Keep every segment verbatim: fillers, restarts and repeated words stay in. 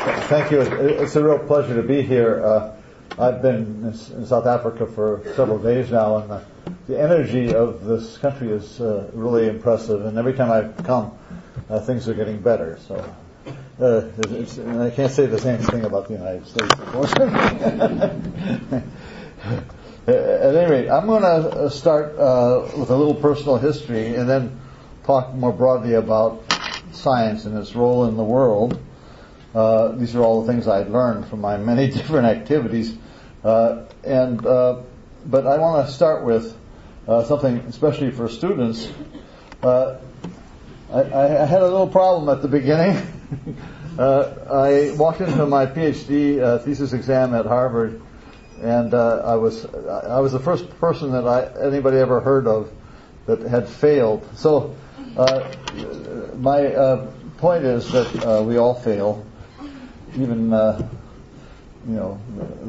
Thank you. It's a real pleasure to be here. Uh, I've been in South Africa for several days now, and the, the energy of this country is uh, really impressive. And every time I come, uh, things are getting better. So uh, it's, and I can't say the same thing about the United States, of course. At any rate, I'm going to start uh, with a little personal history, and then talk more broadly about science and its role in the world. Uh, these are all the things I've learned from my many different activities. Uh, and uh, but I want to start with uh, something, especially for students. Uh, I, I had a little problem at the beginning. uh, I walked into my PhD uh, thesis exam at Harvard, and uh, I was I was the first person that I anybody ever heard of that had failed. So uh, my uh, point is that uh, we all fail. Even, uh, you know,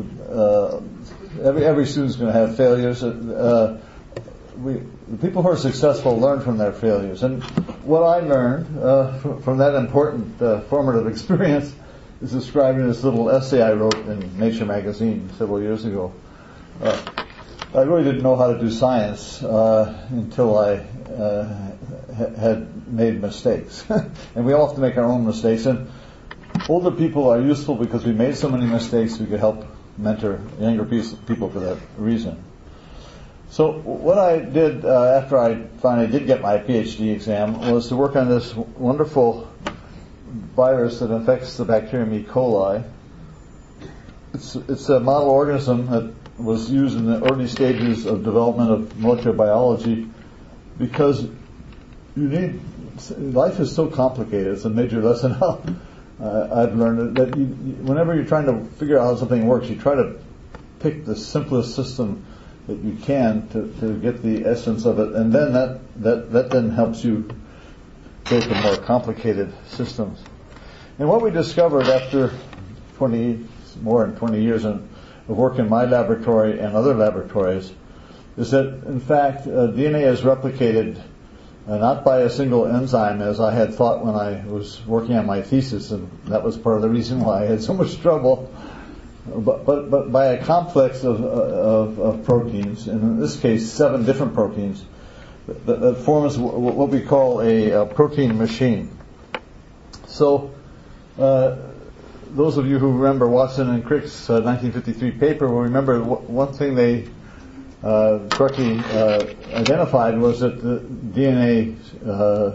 uh, every every student's going to have failures. Uh, we, the people who are successful learn from their failures. And what I learned uh, from, from that important uh, formative experience is described in this little essay I wrote in Nature magazine several years ago. Uh, I really didn't know how to do science uh, until I uh, ha- had made mistakes. And we all have to make our own mistakes. And older people are useful because we made so many mistakes we could help mentor younger people for that reason. So what I did uh, after I finally did get my PhD exam was to work on this wonderful virus that infects the bacterium E. coli. It's, it's a model organism that was used in the early stages of development of molecular biology because you need, life is so complicated. It's a major lesson how Uh, I've learned that you, whenever you're trying to figure out how something works, you try to pick the simplest system that you can to, to get the essence of it, and then that, that, that then helps you go to more complicated systems. And what we discovered after twenty, more than twenty years of work in my laboratory and other laboratories is that, in fact, uh, D N A is replicated Uh, not by a single enzyme, as I had thought when I was working on my thesis, and that was part of the reason why I had so much trouble, but but, but by a complex of, of, of proteins, and in this case seven different proteins, that, that forms what we call a, a protein machine. So uh, those of you who remember Watson and Crick's uh, nineteen fifty-three paper will remember one thing they Uh, correctly uh, identified was that the D N A uh,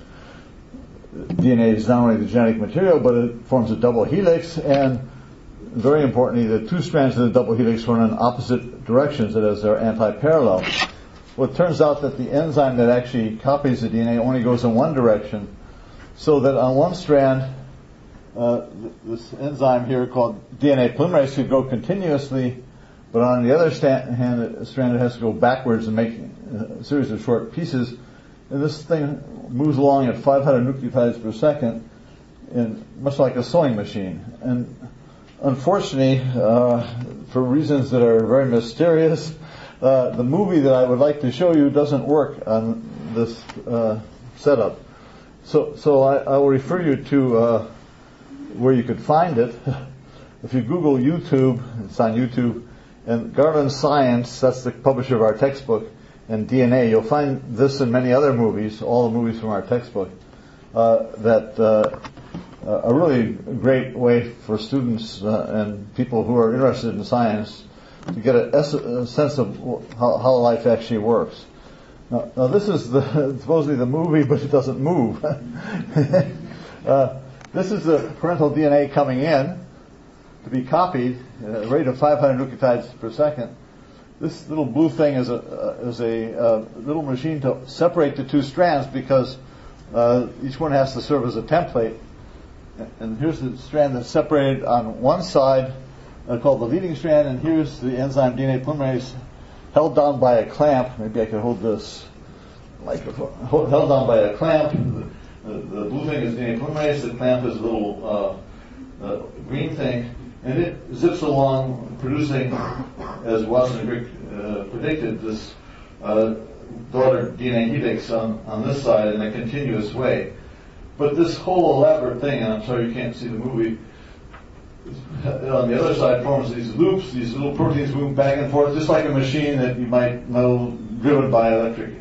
D N A is not only the genetic material, but it forms a double helix, and very importantly, the two strands of the double helix run in opposite directions, that is, they're anti-parallel. Well, it turns out that the enzyme that actually copies the D N A only goes in one direction, so that on one strand, uh, this enzyme here called D N A polymerase could go continuously, but on the other stand, hand, strand, it has to go backwards and make a series of short pieces. And this thing moves along at five hundred nucleotides per second, in, much like a sewing machine. And unfortunately, uh, for reasons that are very mysterious, uh, the movie that I would like to show you doesn't work on this uh, setup. So, so I, I will refer you to uh, where you could find it. If you Google YouTube, it's on YouTube. And Garland Science, that's the publisher of our textbook, and D N A, you'll find this and many other movies, all the movies from our textbook, uh, that uh, are really a great way for students uh, and people who are interested in science to get a, a sense of how, how life actually works. Now, now this is the, supposedly the movie, but it doesn't move. uh, this is the parental D N A coming in to be copied at a rate of five hundred nucleotides per second. This little blue thing is a uh, is a uh, little machine to separate the two strands, because uh, each one has to serve as a template. And here's the strand that's separated on one side, uh, called the leading strand, and here's the enzyme D N A polymerase held down by a clamp. Maybe I could hold this microphone. Hold, held down by a clamp. The, the blue thing is D N A polymerase. The clamp is a little uh, uh, green thing. And it zips along, producing, as Watson and Crick uh, predicted, this uh, daughter D N A helix on, on this side in a continuous way. But this whole elaborate thing, and I'm sorry you can't see the movie, on the other side forms these loops. These little proteins move back and forth, just like a machine that you might know driven by electric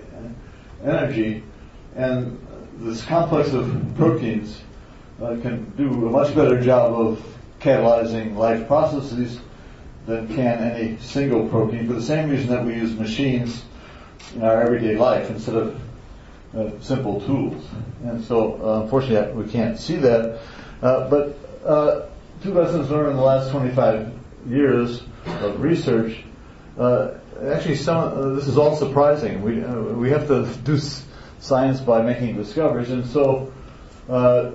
energy. And this complex of proteins uh, can do a much better job of catalyzing life processes than can any single protein, for the same reason that we use machines in our everyday life instead of uh, simple tools. And so, uh, unfortunately, we can't see that. Uh, but uh, two lessons learned in the last twenty-five years of research. Uh, actually, some uh, this is all surprising. We uh, we have to do s- science by making discoveries, and so uh,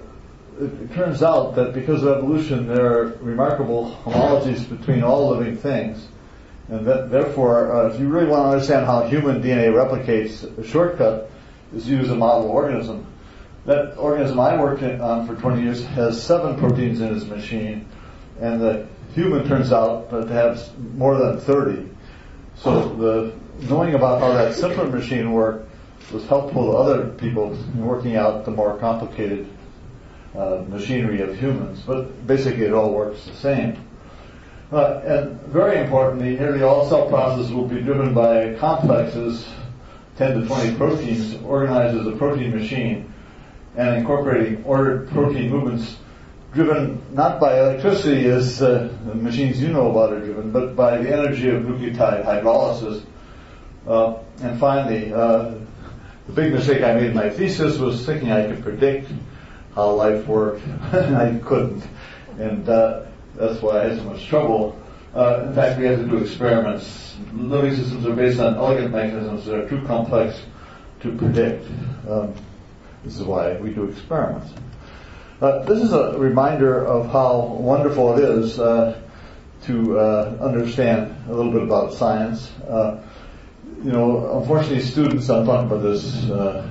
it, it turns out that because of evolution, there are remarkable homologies between all living things, and that therefore, uh, if you really want to understand how human D N A replicates, a shortcut is to use a model organism. That organism I worked on for twenty years has seven proteins in its machine, and the human turns out to have more than thirty. So the knowing about how that simpler machine worked was helpful to other people in working out the more complicated uh, machinery of humans. But basically, it all works the same. Uh, and very importantly, nearly all cell processes will be driven by complexes, ten to twenty proteins, organized as a protein machine, and incorporating ordered protein movements driven not by electricity as uh, the machines you know about are driven, but by the energy of nucleotide hydrolysis. Uh, and finally, uh, the big mistake I made in my thesis was thinking I could predict how life worked. I couldn't. And uh, that's why I had so much trouble. Uh, in fact, we had to do experiments. Living systems are based on elegant mechanisms that are too complex to predict. Um, This is why we do experiments. Uh, this is a reminder of how wonderful it is uh, to uh, understand a little bit about science. Uh, you know, unfortunately, students, I'll talk about this uh,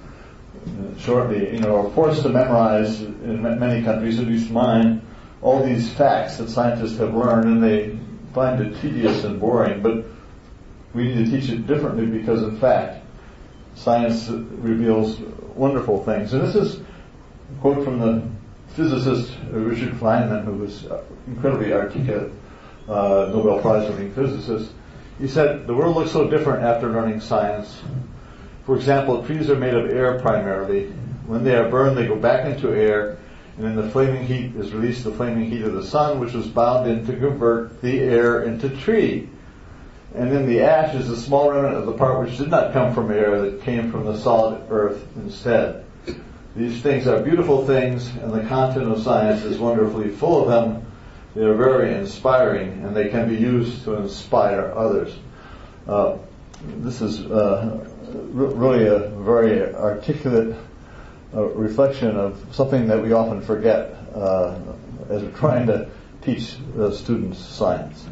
shortly, you know, are forced to memorize in many countries, at least mine, all these facts that scientists have learned, and they find it tedious and boring. But we need to teach it differently because, in fact, science reveals wonderful things. And this is a quote from the physicist Richard Feynman, who was incredibly articulate, uh, Nobel Prize-winning physicist. He said, "The world looks so different after learning science. For example, trees are made of air primarily. When they are burned, they go back into air, and in the flaming heat is released the flaming heat of the sun, which was bound in to convert the air into tree. And in the ash is the small remnant of the part which did not come from air, that came from the solid earth instead. These things are beautiful things, and the content of science is wonderfully full of them. They are very inspiring, and they can be used to inspire others." Uh, this is uh, r- really a very articulate uh, reflection of something that we often forget uh, as we're trying to teach uh, students science.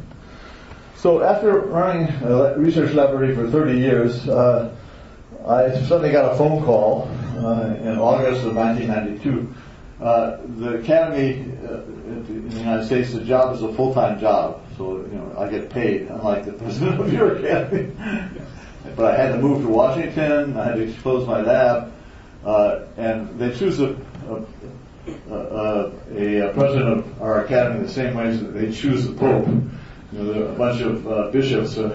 So after running a research laboratory for thirty years, uh, I suddenly got a phone call uh, in August of nineteen ninety-two. Uh, the academy uh, in the United States, the job is a full-time job, so you know I get paid, unlike the president of your academy. But I had to move to Washington. I had to close my lab, uh, and they choose a, a, a, a president of our academy the same way as they choose the Pope. You know, there are a bunch of uh, bishops, uh,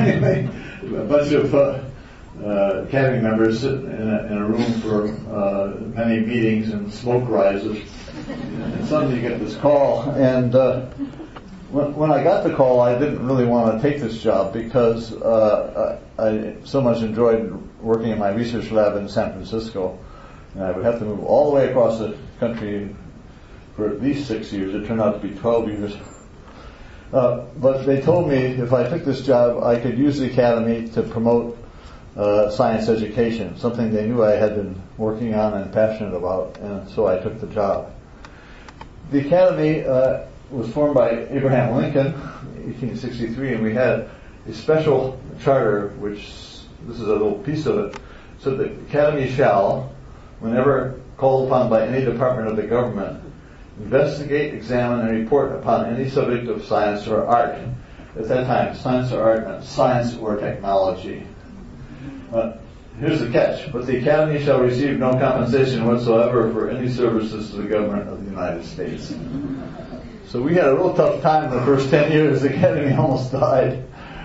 a bunch of uh, uh, academy members sit in a, in a room for uh, many meetings, and smoke rises. And suddenly you get this call. And uh, when, when I got the call, I didn't really want to take this job because uh, I, I so much enjoyed working in my research lab in San Francisco. And I would have to move all the way across the country for at least six years. It turned out to be twelve years. Uh, but they told me if I took this job, I could use the academy to promote uh, science education, something they knew I had been working on and passionate about, and so I took the job. The academy uh, was formed by Abraham Lincoln in eighteen sixty-three, and we had a special charter, which, this is a little piece of it, said the academy shall, whenever called upon by any department of the government, investigate, examine, and report upon any subject of science or art. At that time, science or art meant science or technology. Uh, here's the catch, but the Academy shall receive no compensation whatsoever for any services to the government of the United States. So we had a real tough time in the first ten years. The Academy almost died.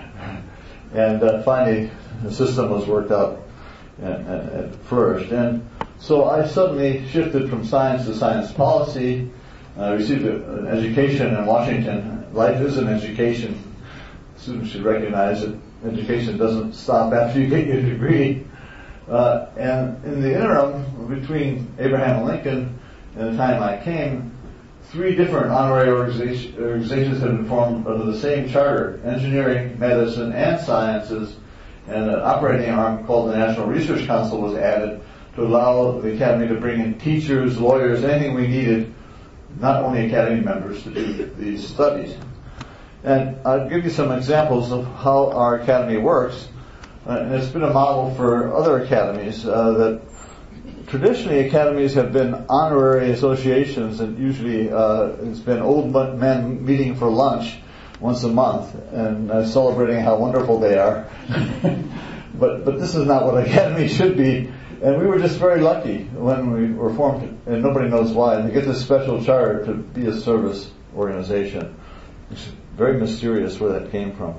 And uh, finally, the system was worked out and, and, and flourished. And so I suddenly shifted from science to science policy. I received a, an education in Washington. Life is an education. Students should recognize that education doesn't stop after you get your degree. Uh, and in the interim, between Abraham Lincoln and the time I came, three different honorary organization, organizations have been formed under the same charter: engineering, medicine, and sciences. And an operating arm called the National Research Council was added to allow the Academy to bring in teachers, lawyers, anything we needed, not only Academy members, to do these studies. And I'll give you some examples of how our Academy works. Uh, and it's been a model for other academies uh, that traditionally academies have been honorary associations, and usually uh, it's been old men meeting for lunch once a month and uh, celebrating how wonderful they are. but but this is not what Academy should be. And we were just very lucky when we were formed, and nobody knows why, and to get this special charter to be a service organization. It's very mysterious where that came from.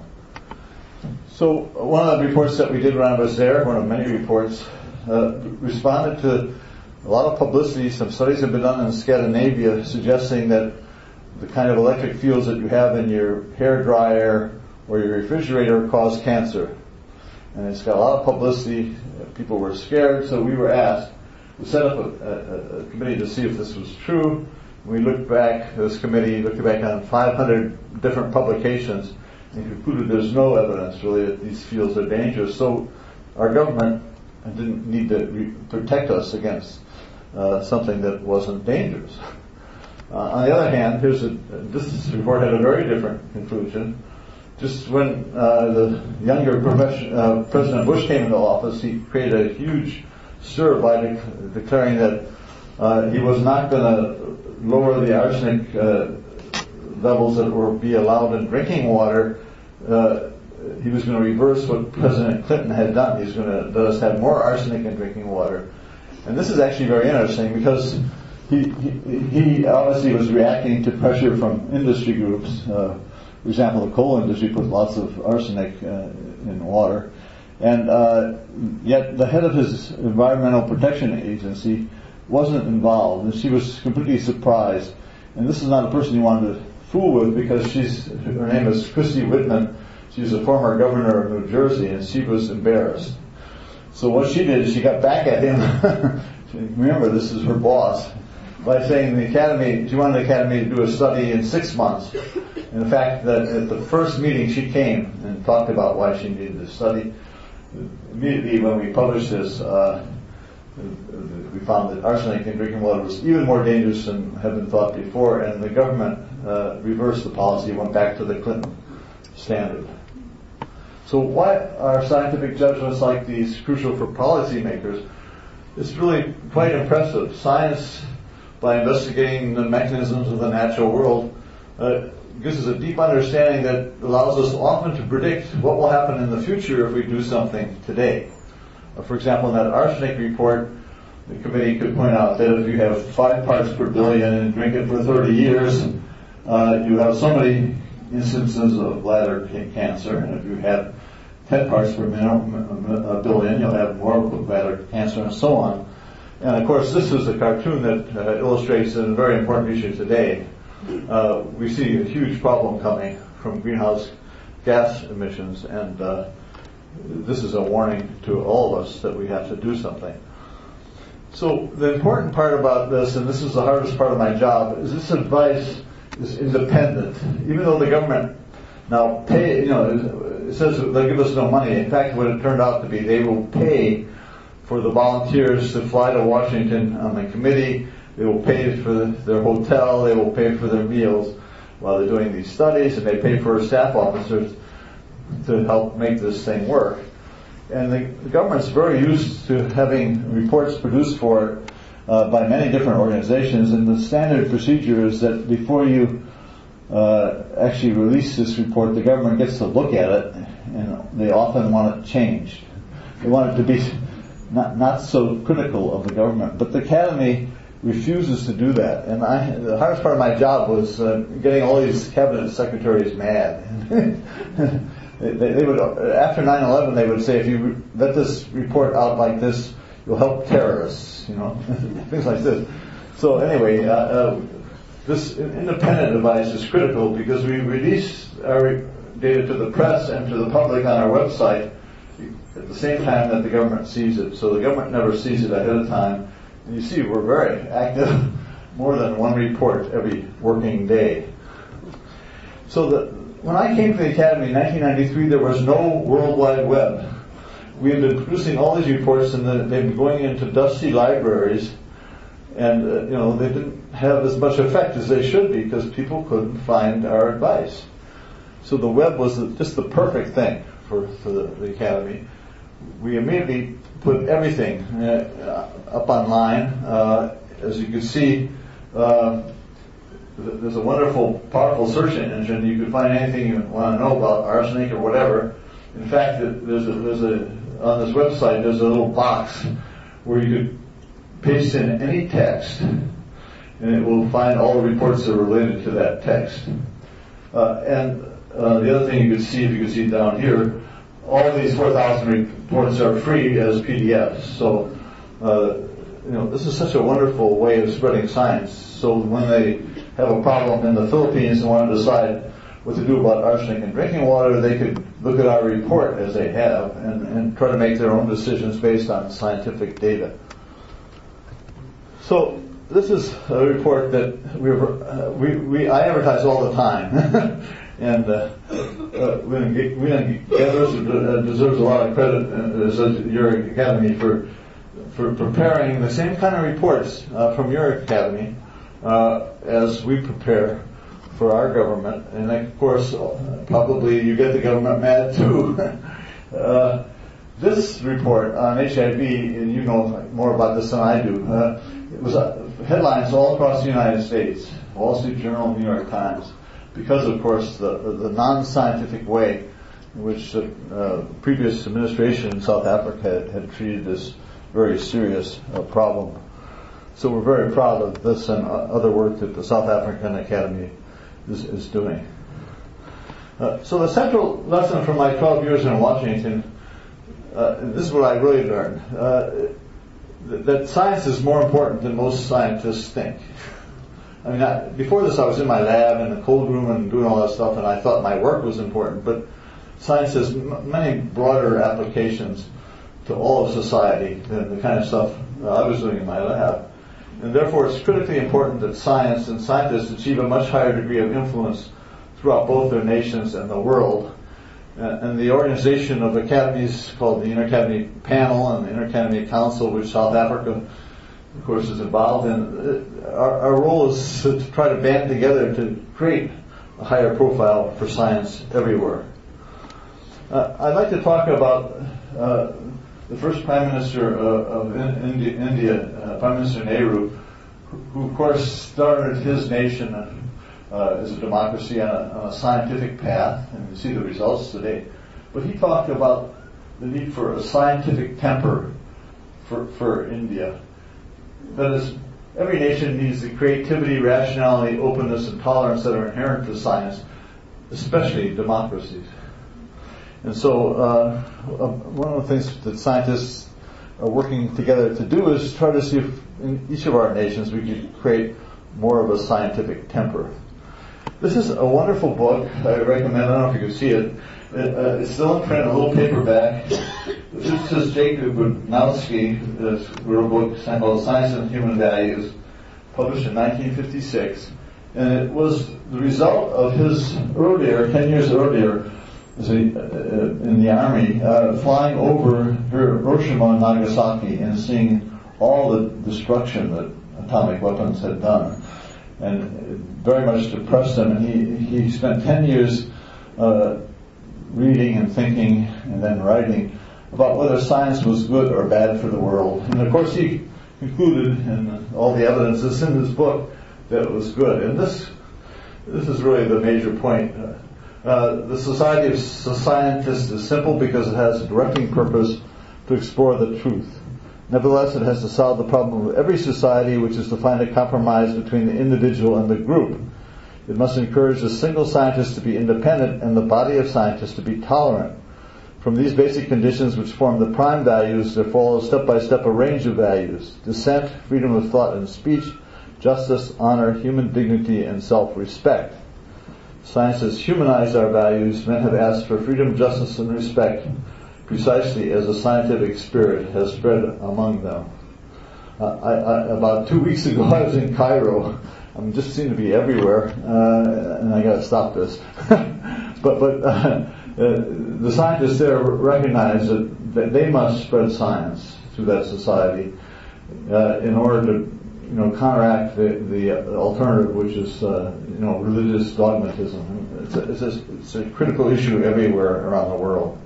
So one of the reports that we did when I was there, one of many reports, uh, responded to a lot of publicity. Some studies have been done in Scandinavia suggesting that the kind of electric fields that you have in your hair dryer or your refrigerator cause cancer. And it's got a lot of publicity. People were scared, so we were asked to set up a, a, a committee to see if this was true. We looked back, this committee looked back on five hundred different publications and concluded there's no evidence really that these fields are dangerous. So our government didn't need to re- protect us against uh, something that wasn't dangerous. Uh, on the other hand, here's a, this report had a very different conclusion. Just when uh, the younger uh, President Bush came into office, he created a huge stir by de- declaring that uh, he was not going to lower the arsenic uh, levels that were be allowed in drinking water. Uh, he was going to reverse what President Clinton had done. He's going to let us have more arsenic in drinking water. And this is actually very interesting because he, he, he obviously was reacting to pressure from industry groups. Uh, for example, the coal industry put lots of arsenic uh, in water. And uh, yet the head of his Environmental Protection Agency wasn't involved, and she was completely surprised. And this is not a person you wanted to fool with because she's her name is Christy Whitman. She's a former governor of New Jersey, and she was embarrassed. So what she did is she got back at him. Remember, this is her boss, by saying the Academy, she wanted the Academy to do a study in six months. And the fact that at the first meeting she came and talked about why she needed this study, immediately when we published this, uh, we found that arsenic in drinking water was even more dangerous than had been thought before, and the government uh, reversed the policy and went back to the Clinton standard. So why are scientific judgments like these crucial for policymakers? It's really quite impressive. Science, by investigating the mechanisms of the natural world, uh, gives us a deep understanding that allows us often to predict what will happen in the future if we do something today. Uh, for example, in that arsenic report, the committee could point out that if you have five parts per billion and drink it for thirty years, uh, you have so many instances of bladder cancer, and if you have ten parts per billion, you'll have more bladder cancer, and so on. And of course, this is a cartoon that uh, illustrates a very important issue today. Uh, we see a huge problem coming from greenhouse gas emissions, and uh, this is a warning to all of us that we have to do something. So the important part about this, and this is the hardest part of my job, is this advice is independent. Even though the government now pay, you know, it says they'll give us no money. In fact, what it turned out to be, they will pay for the volunteers to fly to Washington on the committee. They will pay for the, their hotel. They will pay for their meals while they're doing these studies, and they pay for staff officers to help make this thing work. And the, the government's very used to having reports produced for it uh, by many different organizations, and the standard procedure is that before you uh, actually release this report, the government gets to look at it, and they often want it changed. They want it to be not not so critical of the government. But the Academy refuses to do that, and I, the hardest part of my job was uh, getting all these cabinet secretaries mad. they, they would, after nine eleven, they would say, if you let this report out like this, you'll help terrorists, you know, things like this. So anyway, uh, uh, this independent advice is critical because we release our data to the press and to the public on our website at the same time that the government sees it. So the government never sees it ahead of time. And you see, we're very active, more than one report every working day. So the, when I came to the Academy in nineteen ninety-three, there was no World Wide Web. We had been producing all these reports, and they've been going into dusty libraries, and uh, you know they didn't have as much effect as they should be because people couldn't find our advice. So the web was just the perfect thing for, for the, the Academy. We immediately put everything uh, up online. Uh, as you can see, uh, there's a wonderful, powerful search engine. You can find anything you want to know about arsenic or whatever. In fact, there's a, there's a on this website there's a little box where you could paste in any text, and it will find all the reports that are related to that text. Uh, and uh, the other thing you can see, if you can see down here, all these four thousand reports are free as P D Fs. So, uh, you know, this is such a wonderful way of spreading science. So when they have a problem in the Philippines and want to decide what to do about arsenic in drinking water, they could look at our report as they have and, and try to make their own decisions based on scientific data. So this is a report that we uh, we, we I advertise all the time. And uh, uh, William Gathers deserves a lot of credit uh, as your Academy for for preparing the same kind of reports uh, from your Academy uh, as we prepare for our government. And of course, uh, probably you get the government mad too. uh, this report on H I V, and you know more about this than I do, uh, it was uh, headlines all across the United States, Wall Street Journal, New York Times. Because, of course, the, the non-scientific way in which the uh, previous administration in South Africa had, had treated this very serious uh, problem. So we're very proud of this and uh, other work that the South African Academy is, is doing. Uh, so the central lesson from my twelve years in Washington, uh, and this is what I really learned, uh, th- that science is more important than most scientists think. I mean, I, before this I was in my lab in the cold room and doing all that stuff, and I thought my work was important, but science has m- many broader applications to all of society than the kind of stuff uh, I was doing in my lab. And therefore it's critically important that science and scientists achieve a much higher degree of influence throughout both their nations and the world. Uh, and the organization of academies called the Inter-Academy Panel and the Inter-Academy Council, which South Africa of course is involved in, our, our role is to try to band together to create a higher profile for science everywhere. Uh, I'd like to talk about uh, the first Prime Minister uh, of India, India uh, Prime Minister Nehru, who, who of course started his nation uh, as a democracy on a, on a scientific path, and you see the results today. But he talked about the need for a scientific temper for, for India. That is, every nation needs the creativity, rationality, openness, and tolerance that are inherent to science, especially democracies. And so uh, one of the things that scientists are working together to do is try to see if in each of our nations we could create more of a scientific temper. This is a wonderful book. I recommend. I don't know if you can see it. it uh, it's still in print, a little paperback. This is Jacob Bronowski, wrote a book called Science and Human Values, published in nineteen fifty-six. And it was the result of his earlier, ten years earlier, as a, uh, in the army, uh, flying over Hiroshima and Nagasaki and seeing all the destruction that atomic weapons had done. And it very much depressed him. And he, he spent ten years uh, reading and thinking and then writing about whether science was good or bad for the world. And of course he concluded, and all the evidence is in this book, that it was good. And this this is really the major point. Uh, the Society of Scientists is simple because it has a directing purpose to explore the truth. Nevertheless, it has to solve the problem of every society, which is to find a compromise between the individual and the group. It must encourage the single scientist to be independent and the body of scientists to be tolerant. From these basic conditions, which form the prime values, there follows step by step a range of values: dissent, freedom of thought and speech, justice, honor, human dignity, and self-respect. Science has humanized our values. Men have asked for freedom, justice, and respect precisely as the scientific spirit has spread among them. Uh, I, I, about two weeks ago, I was in Cairo. I just seem to be everywhere, uh, and I got to stop this. but but uh, uh, the scientists there recognize that, that they must spread science through that society uh, in order to, you know, counteract the, the alternative, which is uh, you know religious dogmatism. It's a, it's, a, it's a critical issue everywhere around the world.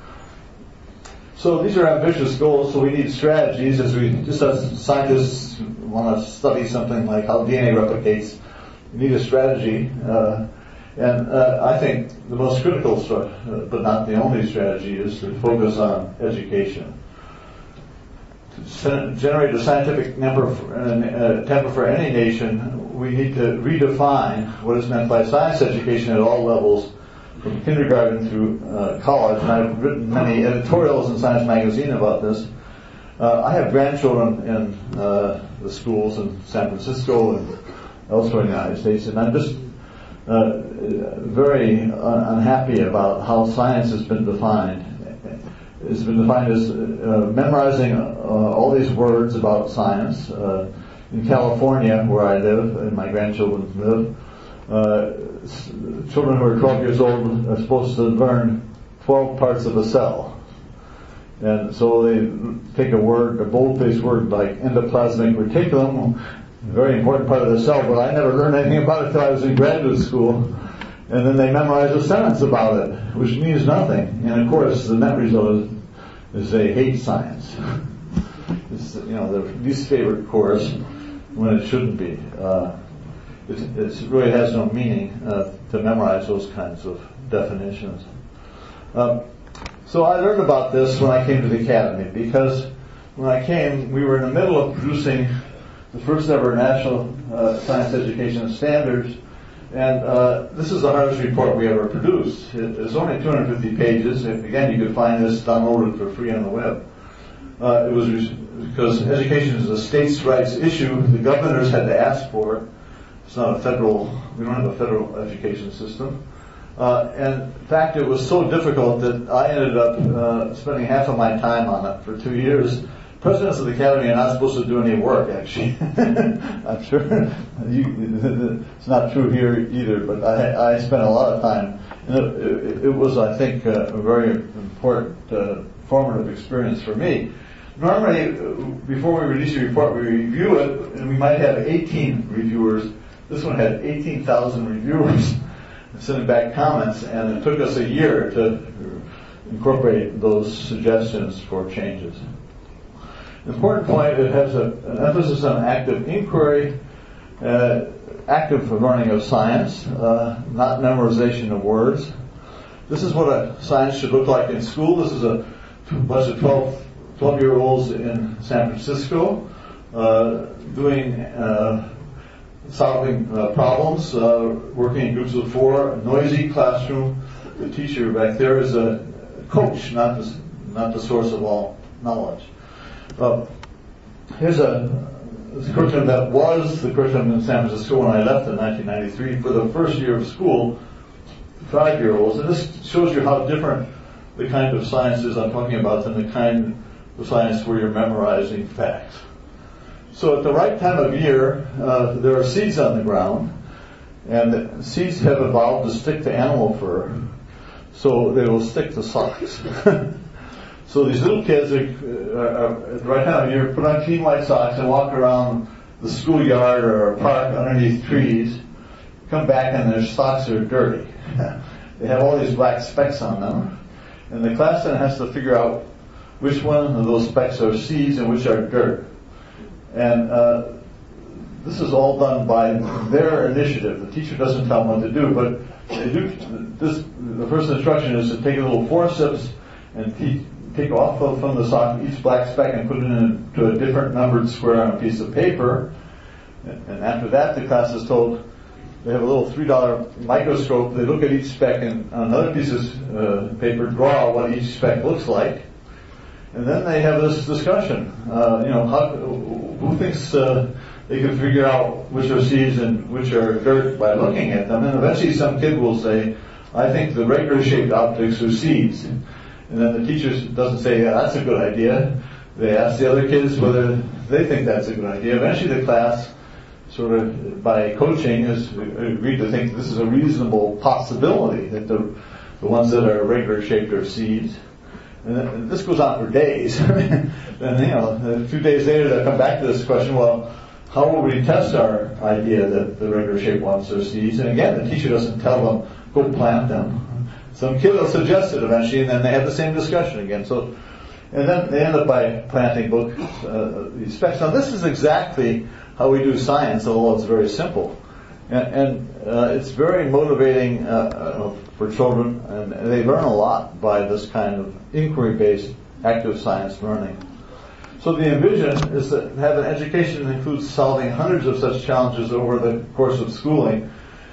So these are ambitious goals, so we need strategies. As we, just as scientists want to study something like how D N A replicates, we need a strategy. Uh, and uh, I think the most critical, uh, but not the only strategy, is to focus on education. To generate a scientific number for, uh, temper for any nation, we need to redefine what is meant by science education at all levels, from kindergarten through uh, college, and I've written many editorials in Science Magazine about this. Uh, I have grandchildren in uh, the schools in San Francisco and elsewhere in the United States, and I'm just uh, very un- unhappy about how science has been defined. It's been defined as uh, memorizing uh, all these words about science. Uh, in California, where I live, and my grandchildren live, Uh, children who are twelve years old are supposed to learn twelve parts of a cell. And so they take a word, a bold-faced word like endoplasmic reticulum, a very important part of the cell, but I never learned anything about it until I was in graduate school. And then they memorize a sentence about it, which means nothing. And of course, the net result is, is they hate science. It's, you know, their least favorite course when it shouldn't be. Uh, It, it really has no meaning uh, to memorize those kinds of definitions. Um, so I learned about this when I came to the Academy, because when I came, we were in the middle of producing the first ever National uh, Science Education Standards, and uh, this is the hardest report we ever produced. It, it's only two hundred fifty pages. Again, you could find this downloaded for free on the web. Uh, it was re- because education is a states' rights issue. The governors had to ask for it. It's not a federal, we don't have a federal education system. Uh, and in fact, it was so difficult that I ended up uh, spending half of my time on it for two years. Presidents of the Academy are not supposed to do any work, actually. I'm sure you, it's not true here either, but I, I spent a lot of time. And it, it, it was, I think, uh, a very important, uh, formative experience for me. Normally, before we release a report, we review it, and we might have eighteen reviewers. This one had eighteen thousand reviewers sending back comments, and it took us a year to incorporate those suggestions for changes. Important point, it has a, an emphasis on active inquiry, uh, active learning of science, uh, not memorization of words. This is what a science should look like in school. This is a bunch of twelve, twelve-year-olds in San Francisco uh, doing uh, solving uh, problems, uh, working in groups of four, a noisy classroom. The teacher back there is a coach, not the, not the source of all knowledge. Uh, here's a, a curriculum that was the curriculum in San Francisco when I left in nineteen ninety-three for the first year of school, five-year-olds. And this shows you how different the kind of science is I'm talking about than the kind of science where you're memorizing facts. So at the right time of year, uh, there are seeds on the ground, and the seeds have evolved to stick to animal fur, so they will stick to socks. So these little kids are, are, at the right time of year put on clean white socks and walk around the schoolyard or a park underneath trees, come back and their socks are dirty. They have all these black specks on them, and the class then has to figure out which one of those specks are seeds and which are dirt. And uh, this is all done by their initiative. The teacher doesn't tell them what to do, but they do. This, the first instruction is to take a little forceps and te- take off from the sock each black speck and put it into a different numbered square on a piece of paper. And after that, the class is told they have a little three dollar microscope. They look at each speck and on another piece of uh, paper draw what each speck looks like. And then they have this discussion. Uh, you know, how, who thinks uh, they can figure out which are seeds and which are dirt by looking at them? And eventually some kid will say, I think the regular shaped objects are seeds. And then the teacher doesn't say, yeah, that's a good idea. They ask the other kids whether they think that's a good idea. Eventually the class, sort of by coaching, is agreed to think this is a reasonable possibility that the, the ones that are regular shaped are seeds. And this goes on for days. And, you know, a few days later they'll come back to this question, well, how will we test our idea that the regular shaped ones are seeds? And again, the teacher doesn't tell them, go plant them. Some kid will suggest it eventually, and then they have the same discussion again. So, and then they end up by planting both uh, these specs. Now this is exactly how we do science, although it's very simple. And, and uh, it's very motivating uh, uh, for children, and they learn a lot by this kind of inquiry-based active science learning. So the envision is to have an education that includes solving hundreds of such challenges over the course of schooling.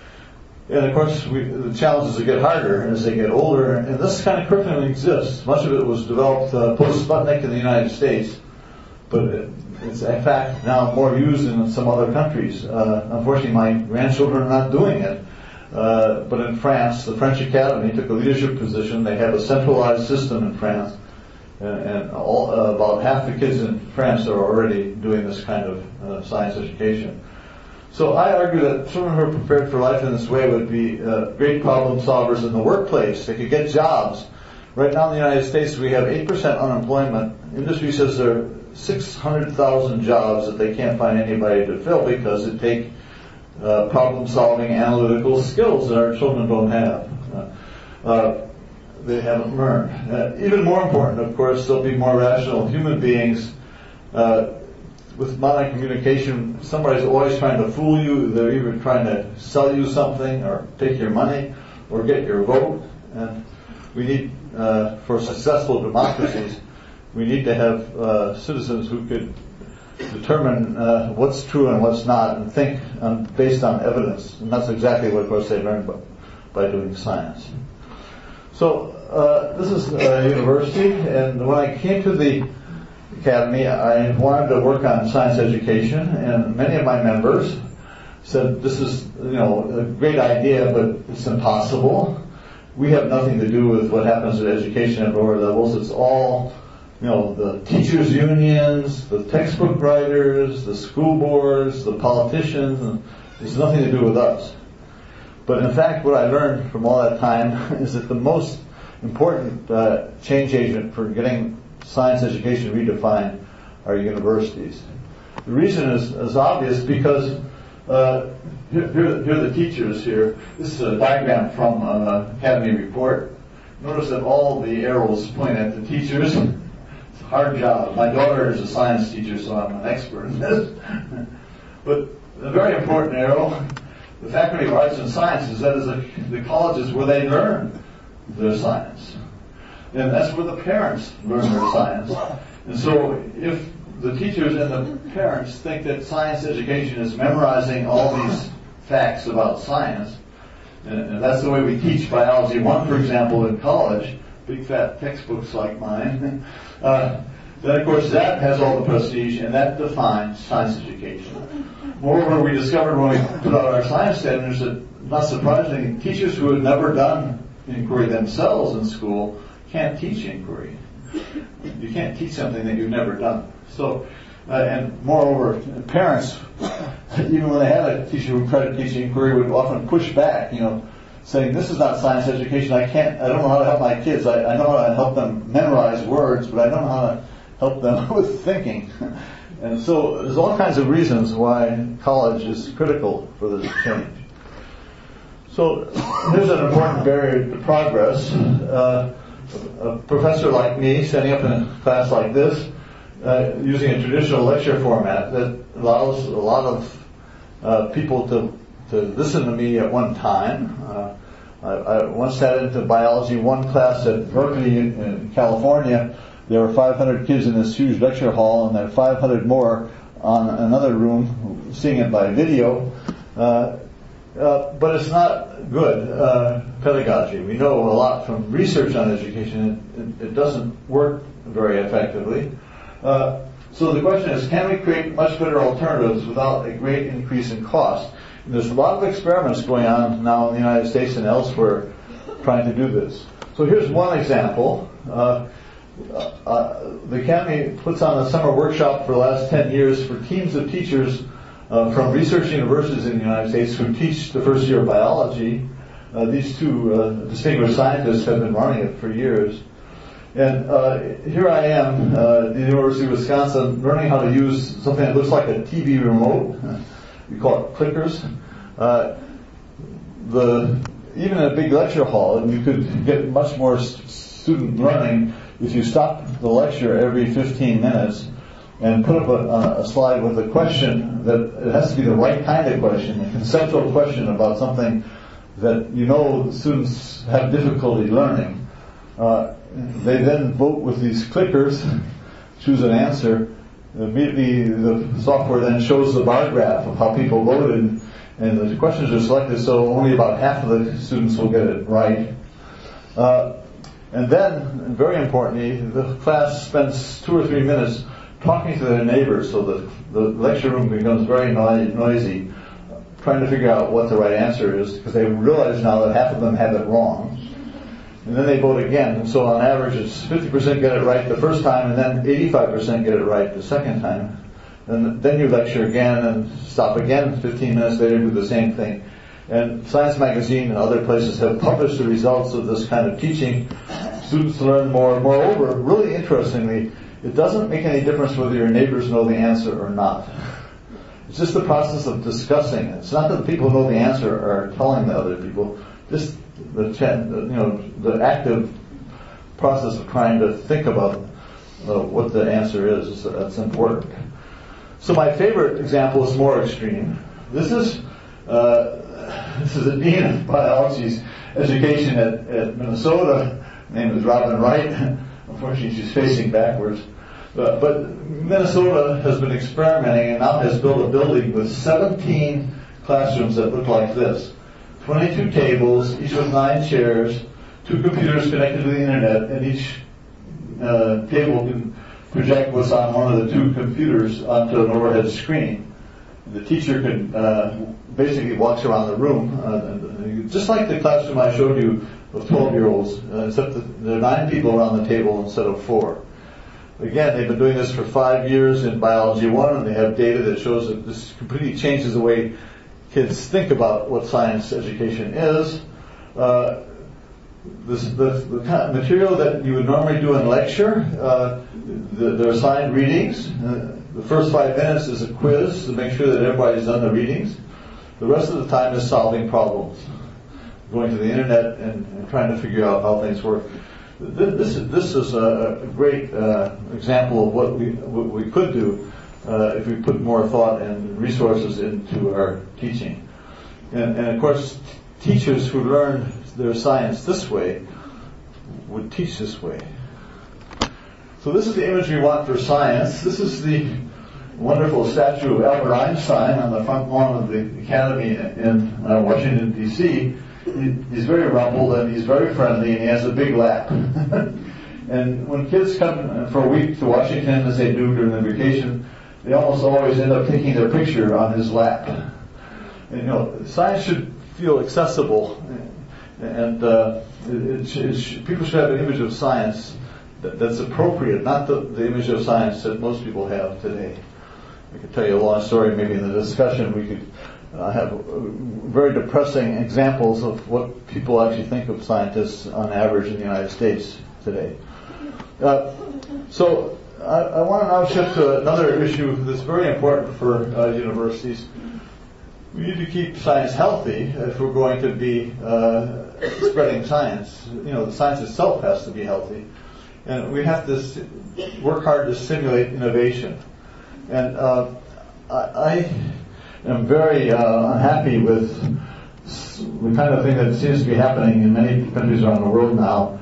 And of course, we, the challenges will get harder as they get older, and this kind of curriculum exists. Much of it was developed uh, post-Sputnik in the United States, but it, it's in fact now more used in some other countries. Uh, unfortunately, my grandchildren are not doing it. Uh, but in France, the French Academy took a leadership position. They have a centralized system in France, and, and all, uh, about half the kids in France are already doing this kind of uh, science education. So I argue that children who are prepared for life in this way would be uh, great problem solvers in the workplace. They could get jobs. Right now in the United States, we have eight percent unemployment. Industry says there are six hundred thousand jobs that they can't find anybody to fill because it takes uh, problem-solving analytical skills that our children don't have. Uh, uh, they haven't learned. Uh, even more important, of course, they'll be more rational human beings. Uh, with modern communication, somebody's always trying to fool you. They're either trying to sell you something or take your money or get your vote. And we need, uh, for successful democracies, we need to have uh, citizens who could determine uh, what's true and what's not and think um, based on evidence. And that's exactly what, of course, they learn by, by doing science. So uh, this is a university, and when I came to the academy, I wanted to work on science education, and many of my members said, this is, you know, a great idea, but it's impossible. We have nothing to do with what happens in education at lower levels. It's all, you know, the teachers' unions, the textbook writers, the school boards, the politicians, and it's nothing to do with us. But in fact, what I learned from all that time is that the most important uh, change agent for getting science education redefined are universities. The reason is, is obvious because uh, here, here, here are the teachers here. This is a diagram from an uh, Academy report. Notice that all the arrows point at the teachers. It's a hard job. My daughter is a science teacher, so I'm an expert in this. But a very important arrow, the Faculty of Arts and Sciences, that is a, the colleges where they learn their science. And that's where the parents learn their science. And so if the teachers and the parents think that science education is memorizing all these facts about science, and, and that's the way we teach biology one, for example, in college, big fat textbooks like mine, uh, then of course that has all the prestige and that defines science education. Moreover, we discovered when we put out our science standards that, not surprisingly, teachers who had never done inquiry themselves in school can't teach inquiry. You can't teach something that you've never done. So, uh, and moreover, parents, even when they had a teacher who tried to teach inquiry, would often push back, you know, saying, this is not science education. I can't, I don't know how to help my kids. I, I know how to help them memorize words, but I don't know how to help them with thinking. And so there's all kinds of reasons why college is critical for this change. So here's an important barrier to progress. Uh, a professor like me standing up in a class like this, uh, using a traditional lecture format that allows a lot of uh, people to, to listen to me at one time. Uh, I, I once sat into biology one class at Berkeley in California there are five hundred kids in this huge lecture hall, and there are five hundred more on another room seeing it by video. Uh, uh, but it's not good uh, pedagogy. We know a lot from research on education. It, it, it doesn't work very effectively. Uh, so the question is, can we create much better alternatives without a great increase in cost? And there's a lot of experiments going on now in the United States and elsewhere trying to do this. So here's one example. Uh, uh, the Academy puts on a summer workshop for the last ten years for teams of teachers uh, from research universities in the United States who teach the first year of biology. Uh, these two uh, distinguished scientists have been running it for years. And uh, here I am uh, at the University of Wisconsin learning how to use something that looks like a T V remote. We call it clickers. Uh, the even in a big lecture hall, and you could get much more st- student learning if you stop the lecture every fifteen minutes and put up a, a slide with a question that it has to be the right kind of question, a conceptual question about something that you know students have difficulty learning. Uh, they then vote with these clickers, choose an answer. Immediately the software then shows the bar graph of how people voted, and the questions are selected so only about half of the students will get it right. Uh, and then, and very importantly, the class spends two or three minutes talking to their neighbors, so that the lecture room becomes very noisy, trying to figure out what the right answer is, because they realize now that half of them have it wrong. And then they vote again. And so on average, it's fifty percent get it right the first time, and then eighty-five percent get it right the second time. And then you lecture again and stop again. fifteen minutes later, do the same thing. And Science Magazine and other places have published the results of this kind of teaching. Students learn more. Moreover, really interestingly, it doesn't make any difference whether your neighbors know the answer or not. It's just the process of discussing it. It's not that the people who know the answer are telling the other people. Just the, you know, the active process of trying to think about uh, what the answer is, that's important. So my favorite example is more extreme. This is uh, this is a dean of biology's education at, at Minnesota. Her name is Robin Wright. Unfortunately, she's facing backwards. Uh, but Minnesota has been experimenting and now has built a building with seventeen classrooms that look like this. twenty-two tables, each with nine chairs, two computers connected to the internet, and each uh, table can project what's on one of the two computers onto an overhead screen. The teacher can uh, basically walks around the room, uh, just like the classroom I showed you of twelve-year-olds, uh, except that there are nine people around the table instead of four. Again, they've been doing this for five years in Biology one, and they have data that shows that this completely changes the way kids think about what science education is. Uh, this, the, the kind of material that you would normally do in lecture, uh, the, they're assigned readings. Uh, the first five minutes is a quiz to make sure that everybody's done the readings. The rest of the time is solving problems, going to the internet and, and trying to figure out how things work. This is, this is a great uh, example of what we, what we could do uh, if we put more thought and resources into our teaching. And, and of course, teachers who learn their science this way would teach this way. So this is the image we want for science. This is the wonderful statue of Albert Einstein on the front lawn of the Academy in uh, Washington, D C He's very rumpled and he's very friendly and he has a big lap. And when kids come for a week to Washington, as they do during their vacation, they almost always end up taking their picture on his lap. And, you know, science should feel accessible, and uh, it, it, it should, people should have an image of science that, that's appropriate, not the, the image of science that most people have today. I could tell you a long story, maybe in the discussion we could uh, have very depressing examples of what people actually think of scientists on average in the United States today. Uh, so I, I want to now shift to another issue that's very important for uh, universities. We need to keep science healthy if we're going to be uh, spreading science. You know, the science itself has to be healthy. And we have to st- work hard to stimulate innovation. And uh, I, I am very uh, unhappy with the kind of thing that seems to be happening in many countries around the world now,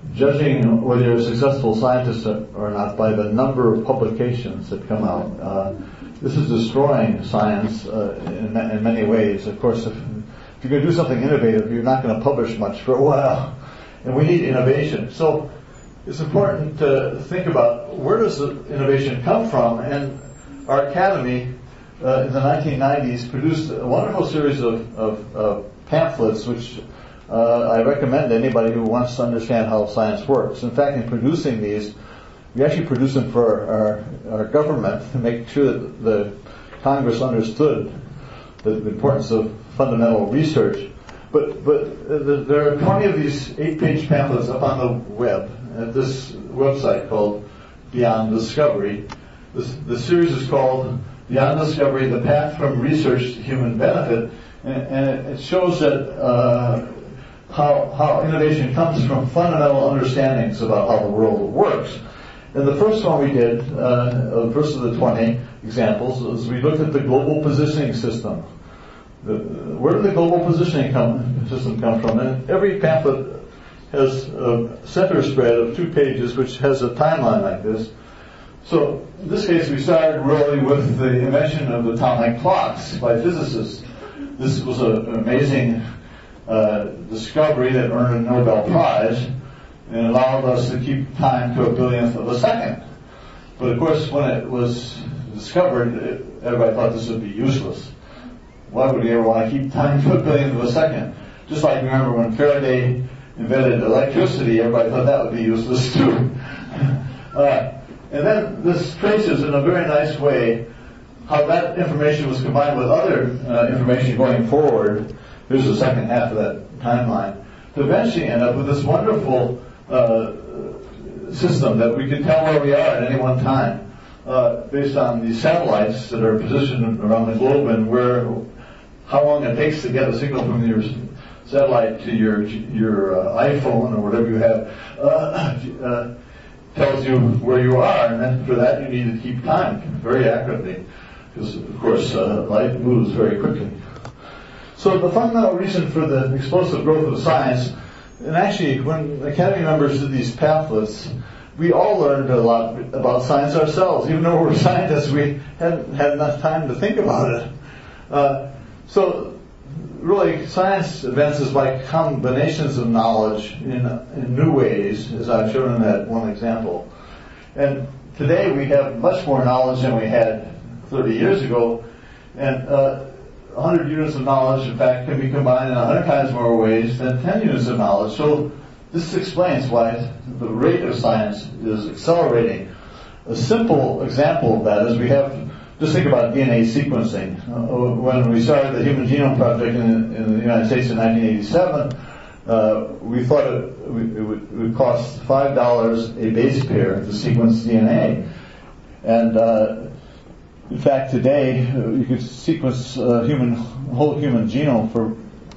judging whether you're a successful scientist or not by the number of publications that come out. Uh, this is destroying science uh, in, in many ways. Of course, if, if you're going to do something innovative, you're not going to publish much for a while. And we need innovation. So it's important to think about where does the innovation come from. And our academy uh, in the nineteen nineties produced a wonderful series of, of, of pamphlets which uh, I recommend to anybody who wants to understand how science works. In fact, in producing these, we actually produced them for our, our government to make sure that the Congress understood the, the importance of fundamental research. But but uh, there are twenty of these eight-page pamphlets up on the web at this website called Beyond Discovery. This, the series is called Beyond Discovery: The Path from Research to Human Benefit, and, and it shows that uh, how how innovation comes from fundamental understandings about how the world works. And the first one we did, uh, the first of the twenty examples, is we looked at the global positioning system. The, where did the global positioning come, system come from? And every pamphlet has a center spread of two pages which has a timeline like this. So in this case we started really with the invention of atomic clocks by physicists. This was a, an amazing uh, discovery that earned a Nobel Prize and allowed us to keep time to a billionth of a second. But of course when it was discovered, it, everybody thought this would be useless. Why would we ever want to keep time to a billionth of a second? Just like remember when Faraday invented electricity, everybody thought that would be useless too. uh, and then this traces in a very nice way how that information was combined with other uh, information going forward. Here's the second half of that timeline. To eventually end up with this wonderful uh, system that we can tell where we are at any one time uh, based on these satellites that are positioned around the globe and where how long it takes to get a signal from your satellite to your your uh, iPhone or whatever you have uh, uh, tells you where you are, and then for that you need to keep time very accurately because of course uh, light moves very quickly. So the fundamental reason for the explosive growth of science, and actually when Academy members did these pamphlets, we all learned a lot about science ourselves. Even though we're scientists, we hadn't had enough time to think about it. Uh, So, really, science advances by combinations of knowledge in, in new ways, as I've shown in that one example. And today we have much more knowledge than we had thirty years ago, and uh, one hundred units of knowledge, in fact, can be combined in one hundred times more ways than ten units of knowledge. So this explains why the rate of science is accelerating. A simple example of that is we have Just think about D N A sequencing. Uh, when we started the Human Genome Project in, in the United States in nineteen eighty-seven, uh, we thought it, it, would, it would cost five dollars a base pair to sequence D N A. And uh, in fact, today uh, you could sequence uh, human whole human genome for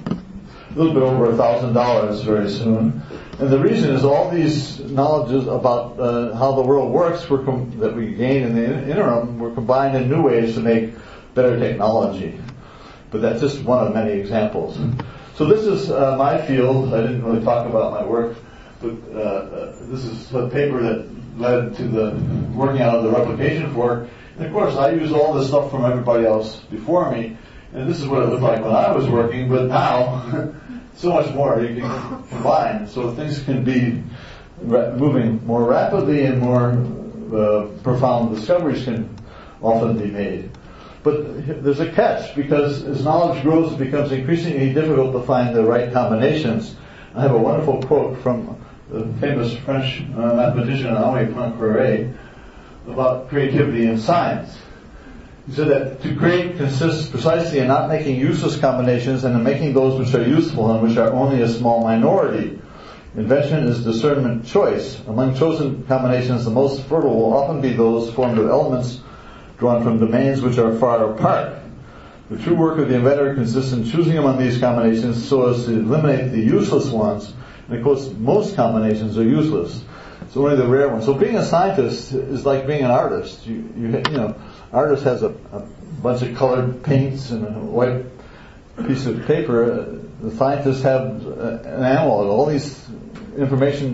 a little bit over one thousand dollars very soon. And the reason is all these knowledges about uh, how the world works were com- that we gained in the in- interim were combined in new ways to make better technology. But that's just one of many examples. So this is uh, my field. I didn't really talk about my work, but uh, uh, this is a paper that led to the working out of the replication fork. And of course, I used all this stuff from everybody else before me, and this is what it looked like when I was working. But now, so much more you can combine, so things can be ra- moving more rapidly and more uh, profound discoveries can often be made. But there's a catch, because as knowledge grows, it becomes increasingly difficult to find the right combinations. I have a wonderful quote from the famous French uh, mathematician Henri Poincaré about creativity in science. He said that to create consists precisely in not making useless combinations and in making those which are useful and which are only a small minority. Invention is discernment choice. Among chosen combinations, the most fertile will often be those formed of elements drawn from domains which are far apart. The true work of the inventor consists in choosing among these combinations so as to eliminate the useless ones. And of course, most combinations are useless. It's only the rare ones. So being a scientist is like being an artist. You, you, you know, artist has a, a bunch of colored paints and a white piece of paper. The scientists have an analog. All these information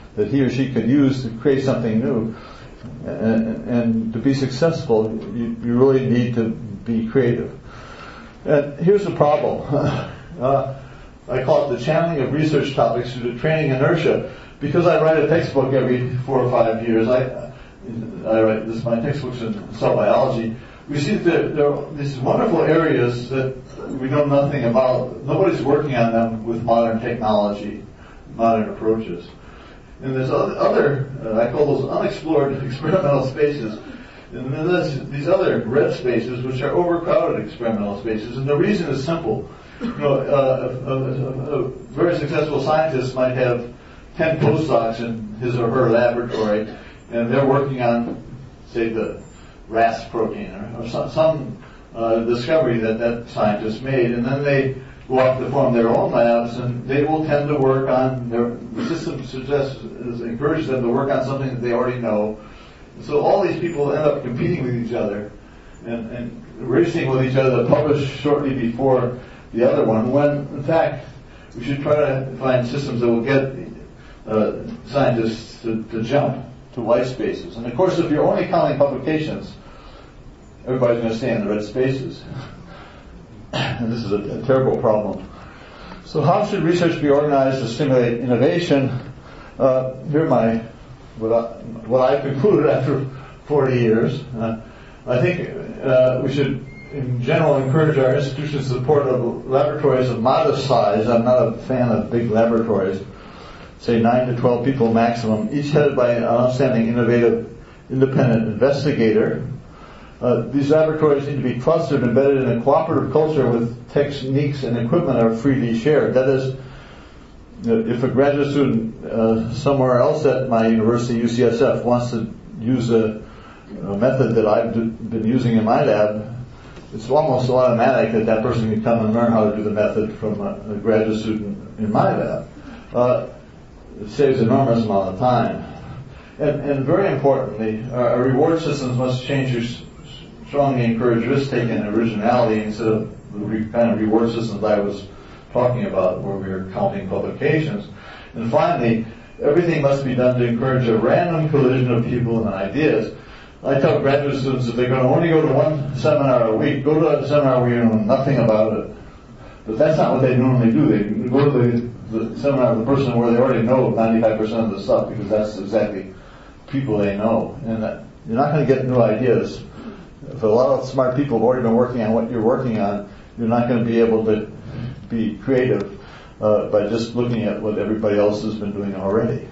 that he or she could use to create something new. And, and to be successful, you, you really need to be creative. And here's the problem. uh, I call it the channeling of research topics through the training inertia. Because I write a textbook every four or five years, I, I write this. My textbook's in cell biology. We see that there, there are these wonderful areas that we know nothing about. Nobody's working on them with modern technology, modern approaches. And there's other, other uh, I call those unexplored experimental spaces. And then there's these other red spaces, which are overcrowded experimental spaces. And the reason is simple. You know, uh, a, a, a very successful scientist might have ten postdocs in his or her laboratory, and they're working on, say, the R A S protein or, or some, some uh, discovery that that scientist made, and then they go off to form their own labs, and they will tend to work on their, the system suggests, encourages them to work on something that they already know. And so all these people end up competing with each other and, and racing with each other to publish shortly before the other one, when in fact we should try to find systems that will get uh, scientists to, to jump to white spaces. And of course, if you're only counting publications, everybody's going to stay in the red spaces. And this is a, a terrible problem. So how should research be organized to stimulate innovation? Uh, here are my, what I, what I concluded after forty years. Uh, I think uh, we should, in general, encourage our institutions to support of laboratories of modest size. I'm not a fan of big laboratories. Say nine to twelve people maximum, each headed by an outstanding, innovative, independent investigator. Uh, these laboratories need to be clustered, embedded in a cooperative culture with techniques and equipment are freely shared. That is, if a graduate student uh, somewhere else at my university, U C S F, wants to use a, a method that I've d- been using in my lab, it's almost automatic that that person can come and learn how to do the method from a, a graduate student in my lab. Uh, it saves an enormous amount of time. And, and very importantly, our, our reward systems must change to strongly encourage risk-taking and originality instead of the re- kind of reward systems I was talking about where we were counting publications. And finally, everything must be done to encourage a random collision of people and ideas. I tell graduate students if they're going to only go to one seminar a week, go to a seminar where you know nothing about it. But that's not what they normally do. They go to the, the seminar of the person where they already know ninety-five percent of the stuff because that's exactly people they know. And that, you're not going to get new ideas. If a lot of smart people have already been working on what you're working on, you're not going to be able to be creative uh, by just looking at what everybody else has been doing already.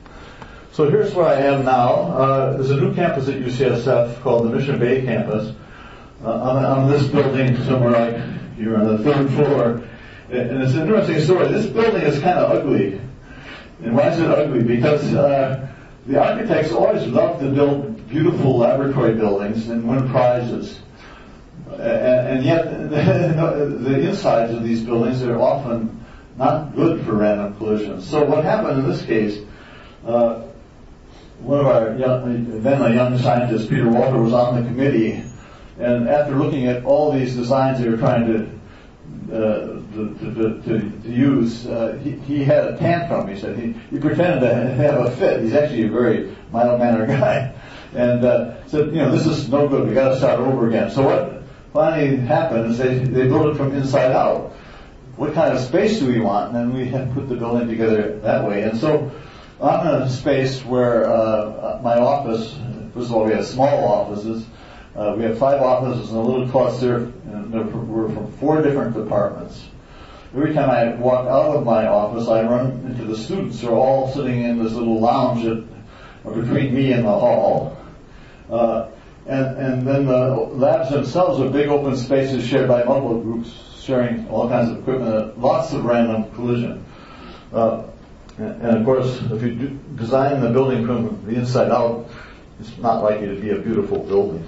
So here's where I am now. Uh, there's a new campus at U C S F called the Mission Bay campus. Uh, on, on this building, somewhere like here on the third floor. And it's an interesting story. This building is kind of ugly. And why is it ugly? Because uh, the architects always love to build beautiful laboratory buildings and win prizes. And, and yet the, the insides of these buildings are often not good for random collisions. So what happened in this case, uh, one of our young, then a young scientist, Peter Walter, was on the committee, and after looking at all these designs they were trying to uh, to, to, to, to use, uh, he, he had a tantrum. He said he, he pretended to have a fit. He's actually a very mild-mannered guy, and uh, said, you know, this is no good. We got to start over again. So what finally happened is they they built it from inside out. What kind of space do we want? And then we had put the building together that way. And so I'm in a space where uh, my office, first of all, we have small offices. Uh, we have five offices in a little cluster, and we're from four different departments. Every time I walk out of my office, I run into the students who are all sitting in this little lounge at, between me and the hall. Uh, and, and then the labs themselves are big open spaces shared by multiple groups, sharing all kinds of equipment, lots of random collision. Uh, and, and of course, if you do design the building from the inside out, it's not likely to be a beautiful building.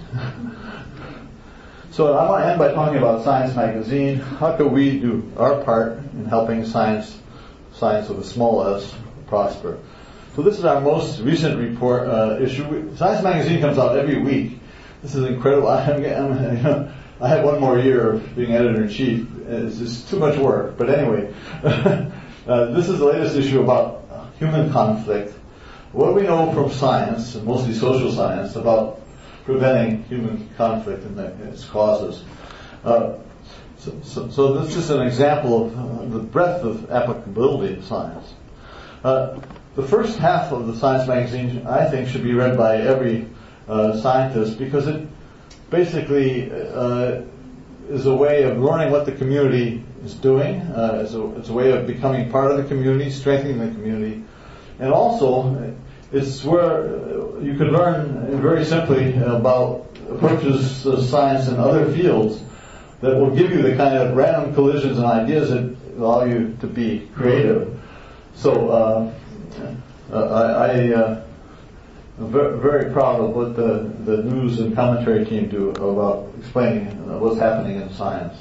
So I want to end by talking about Science Magazine. How can we do our part in helping science, science with a small s, prosper? So this is our most recent report uh, issue. Science Magazine comes out every week. This is incredible. I'm, I'm, you know, I have one more year of being editor-in-chief. It's just too much work. But anyway, uh, this is the latest issue about human conflict. what do we know from science, and mostly social science, about preventing human conflict and its causes? Uh, so, so, so this is an example of uh, the breadth of applicability of science. Uh, the first half of the science magazine, I think, should be read by every uh, scientist, because it basically uh, is a way of learning what the community is doing. Uh, it's, a, it's a way of becoming part of the community, strengthening the community. And also, it's where you can learn very simply about approaches to science in other fields that will give you the kind of random collisions and ideas that allow you to be creative. So uh, uh, I, I uh, I'm very, very proud of what the, the news and commentary team do about explaining uh, what's happening in science.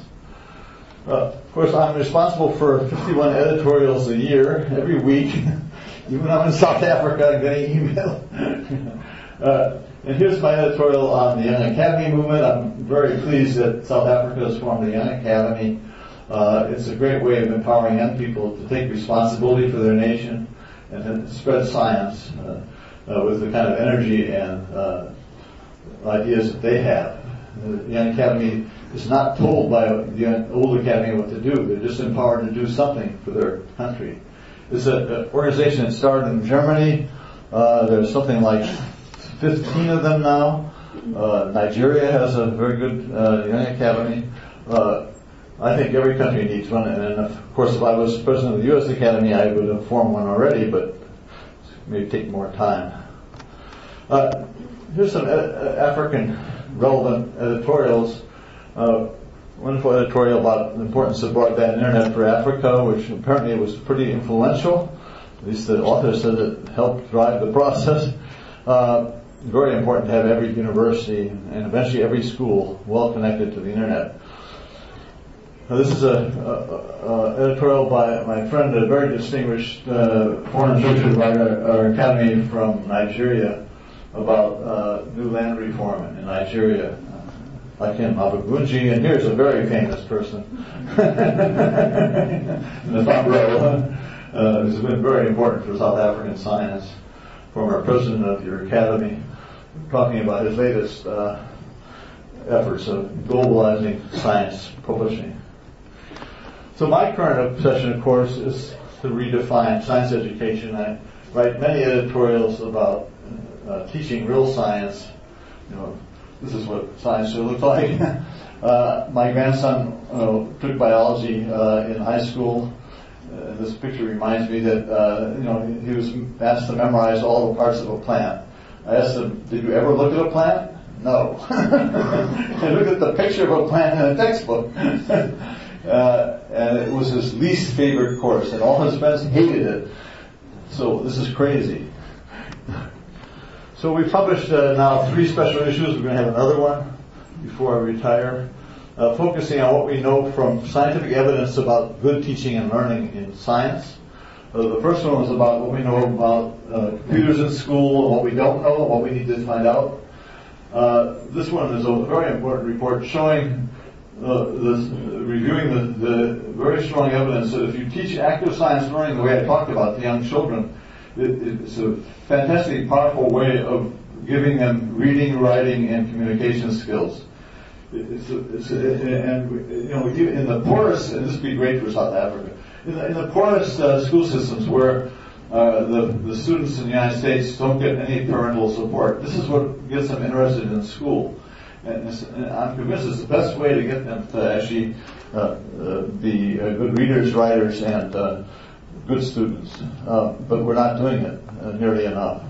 Uh, of course, I'm responsible for fifty-one editorials a year, every week. Even when I'm in South Africa, I'm getting email. uh, and here's my editorial on the Young Academy movement. I'm very pleased that South Africa has formed the Young Academy. Uh, it's a great way of empowering young people to take responsibility for their nation and to spread science uh, uh, with the kind of energy and uh, ideas that they have. The Young Academy is not told by the old Academy what to do. They're just empowered to do something for their country. It's an organization that started in Germany. Uh, there's something like fifteen of them now. Uh, Nigeria has a very good uh, Young Academy. Uh, I think every country needs one, and of course, if I was president of the U S Academy, I would have formed one already, but it may take more time. Uh, here's some ed- African relevant editorials. Uh, wonderful editorial about the importance of broadband internet for Africa, which apparently was pretty influential. At least the author said it helped drive the process. Uh, very important to have every university and eventually every school well connected to the internet. Now, this is a, a, a editorial by my friend, a very distinguished uh, foreign literature writer, our academy from Nigeria, about uh, new land reform in Nigeria. Like him, Abugunji, and here's a very famous person in the front row, uh, who's been very important for South African science, former president of your academy, talking about his latest uh, efforts of globalizing science publishing. So my current obsession, of course, is to redefine science education. I write many editorials about uh, teaching real science. You know, this is what science should look like. uh, my grandson uh, took biology uh, in high school. Uh, this picture reminds me that uh, you know he was asked to memorize all the parts of a plant. I asked him, "Did you ever look at a plant?" No. I looked at the picture of a plant in a textbook. uh, and it was his least favorite course, and all his friends hated it. So this is crazy. So we published uh, now three special issues. We're going to have another one before I retire, uh, focusing on what we know from scientific evidence about good teaching and learning in science. Uh, the first one was about what we know about uh, computers in school, and what we don't know, and what we need to find out. Uh, this one is a very important report showing, uh, this, uh, reviewing the, the very strong evidence that if you teach active science learning the way I talked about to young children, it, it's a fantastic, powerful way of giving them reading, writing, and communication skills. It's a, it's a, and you know, in the poorest, and this would be great for South Africa, in the, in the poorest uh, school systems where uh, the, the students in the United States don't get any parental support, this is what gets them interested in school. And, and I'm convinced it's the best way to get them to actually uh, uh, be uh, good readers, writers, and uh, good students. Uh, but we're not doing it uh, nearly enough.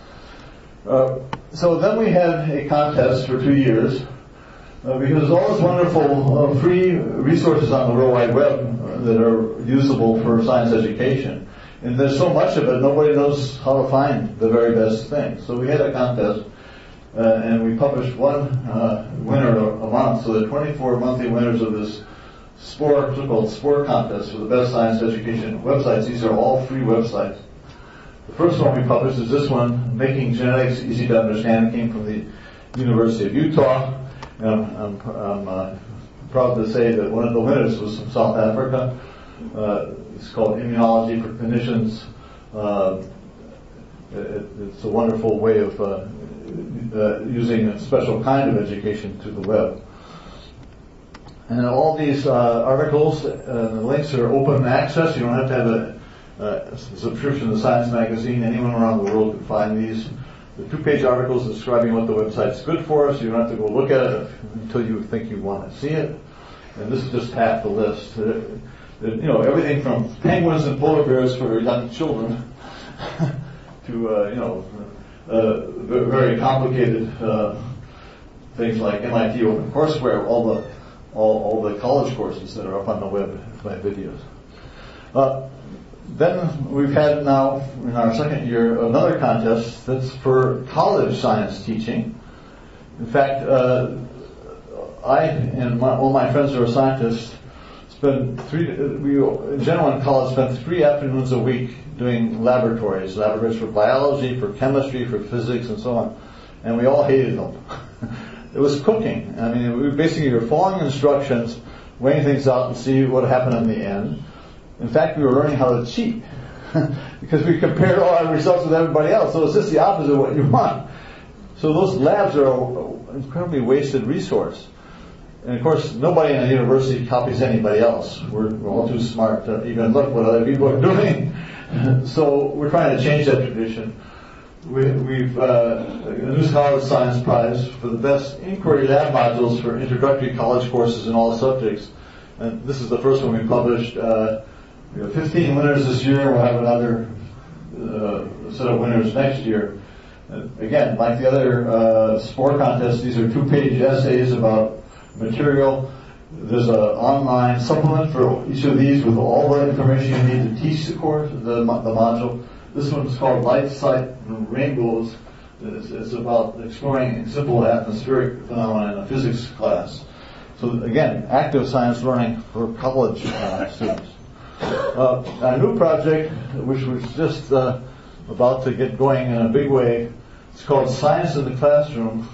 Uh, so then we had a contest for two years. Uh, because there's all these wonderful uh, free resources on the World Wide Web uh, that are usable for science education. And there's so much of it, nobody knows how to find the very best thing. So we had a contest, uh, and we published one uh, winner a, a month. So the twenty-four monthly winners of this SPORE, so-called SPORE contest for the best science education websites, these are all free websites. The first one we published is this one, Making Genetics Easy to Understand. It came from the University of Utah. I'm, I'm, I'm uh, proud to say that one of the winners was from South Africa. Uh, it's called Immunology for Clinicians. Uh, it, it's a wonderful way of uh, uh, using a special kind of education to the web. And all these uh, articles, uh, the links are open access. You don't have to have a, uh, a subscription to Science Magazine. Anyone around the world can find these. The two-page articles describing what the website's good for, so you don't have to go look at it until you think you want to see it. And this is just half the list. Uh, you know, everything from penguins and polar bears for young children to, uh, you know, uh, very complicated uh, things like M I T OpenCourseWare, all the all, all the college courses that are up on the web by videos. Uh, then we've had now, in our second year, another contest that's for college science teaching. In fact, uh, I and my, all my friends who are scientists spend three, we in general in college spend three afternoons a week doing laboratories, laboratories for biology, for chemistry, for physics, and so on. And we all hated them. It was cooking. I mean, we basically were following instructions, weighing things out and see what happened in the end. In fact, we were learning how to cheat because we compared all our results with everybody else. So it's just the opposite of what you want. So those labs are an incredibly wasted resource. And of course, nobody in a university copies anybody else. We're, we're all too smart to even look what other people are doing. So we're trying to change that tradition. We, we've uh, a New Scholars Science Prize for the best inquiry lab modules for introductory college courses in all subjects. And this is the first one we published. Uh, we have fifteen winners this year. We'll have another uh, set of winners next year. And again, like the other uh, spore contests, these are two-page essays about material. There's an online supplement for each of these with all the information you need to teach the course, the, the module. This one's called Light, Sight, and Rainbows. It's, it's about exploring simple atmospheric phenomena in a physics class. So again, active science learning for college uh, students. Uh, a new project, which was just uh, about to get going in a big way, it's called Science in the Classroom.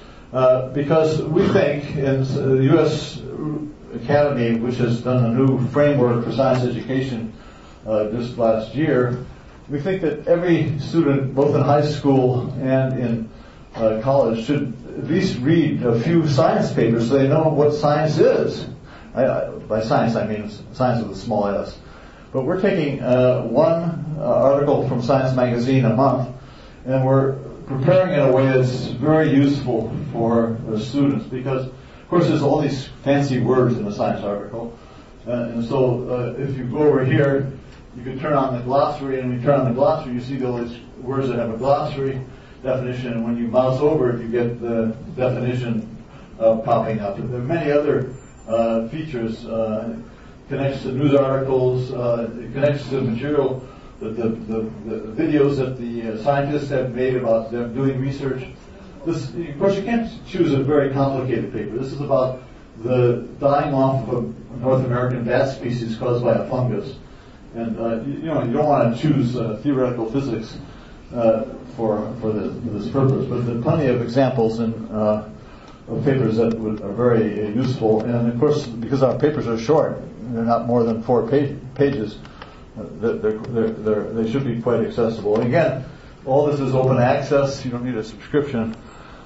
Uh, because we think in the U S Academy, which has done a new framework for science education uh, just last year, we think that every student, both in high school and in uh, college, should at least read a few science papers so they know what science is. I, I, by science, I mean science with a small s. But we're taking uh, one uh, article from Science Magazine a month, and we're preparing in a way that's very useful for the students because, of course, there's all these fancy words in the science article. Uh, and so uh, if you go over here, you can turn on the glossary, and when you turn on the glossary, you see all these words that have a glossary definition, and when you mouse over it, you get the definition uh, popping up. There are many other uh, features. Uh, it connects to news articles, uh, it connects to material, the, the, the, the videos that the uh, scientists have made about them doing research. This, of course, you can't choose a very complicated paper. This is about the dying off of a North American bat species caused by a fungus. And uh, you, you know, you don't want to choose uh, theoretical physics uh, for for this, this purpose, but there are plenty of examples in, uh, of papers that would, are very uh, useful. And of course, because our papers are short, they're not more than four page, pages. Uh, they're, they're, they're, they should be quite accessible. And again, all this is open access. You don't need a subscription.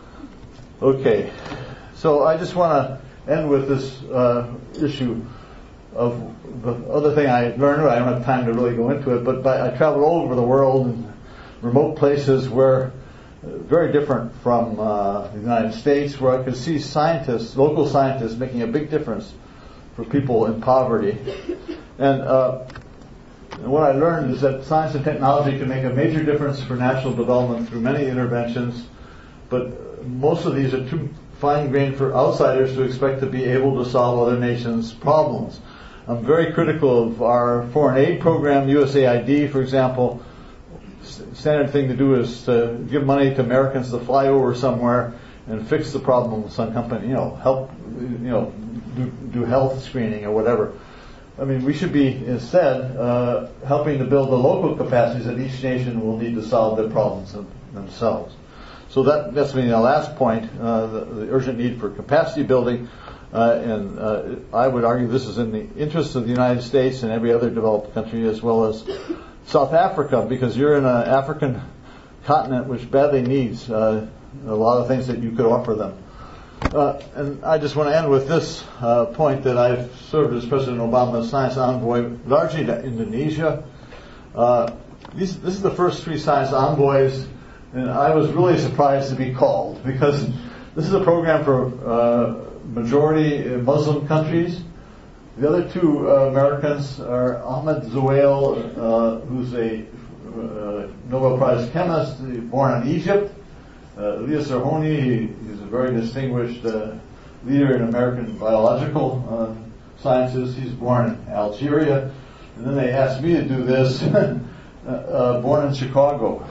Okay, so I just want to end with this uh, issue of the other thing I learned. I don't have time to really go into it, but by, I traveled all over the world in remote places where uh, very different from uh, the United States, where I could see scientists, local scientists, making a big difference for people in poverty. And, uh, and what I learned is that science and technology can make a major difference for national development through many interventions, but most of these are too fine-grained for outsiders to expect to be able to solve other nations' problems. I'm very critical of our foreign aid program, U S A I D, for example. Standard thing to do is to give money to Americans to fly over somewhere and fix the problem with some company, you know, help, you know, do, do health screening or whatever. I mean, we should be instead uh, helping to build the local capacities that each nation will need to solve their problems themselves. So that, that's the last point, uh, the, the urgent need for capacity building. Uh, and uh, I would argue this is in the interest of the United States and every other developed country, as well as South Africa, because you're in an African continent which badly needs uh, a lot of things that you could offer them. Uh, and I just want to end with this uh, point that I've served as President Obama's science envoy largely to Indonesia. Uh, these, this is the first three science envoys, and I was really surprised to be called because this is a program for uh, majority Muslim countries. The other two uh, Americans are Ahmed Zewail, uh, who's a uh, Nobel Prize chemist born in Egypt. Uh, Elias Zerhouni, he's a very distinguished uh, leader in American biological uh, sciences. He's born in Algeria. And then they asked me to do this, uh, uh, born in Chicago.